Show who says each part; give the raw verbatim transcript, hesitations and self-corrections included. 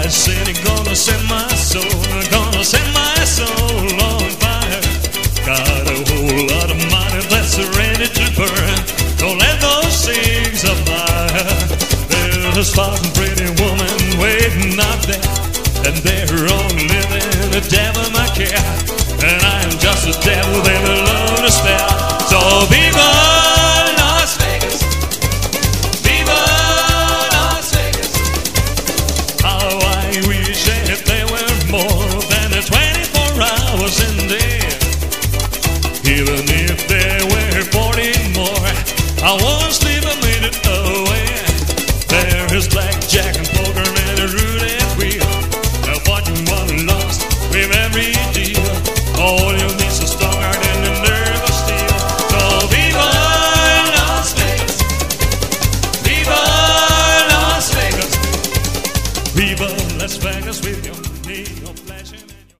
Speaker 1: I said I'm gonna set my soul, I'm gonna set my soul on fire. Got a whole lot of money that's ready to burn. Don't let those things abide. There's a spot and pretty woman waiting out there, and they're all living the devil my care. And I am just a devil they love to spare. So viva Las Vegas, viva Las Vegas. How I wish that there were more than the twenty-four hours in there. Even if there were forty more, I won't sleep a minute away. There is blackjack and poker and a roulette wheel. Now fortune won lost with every deal. All you need is a strong heart and a nerve of steel. So viva Las Vegas, viva Las Vegas, viva Las Vegas with your need no pleasure.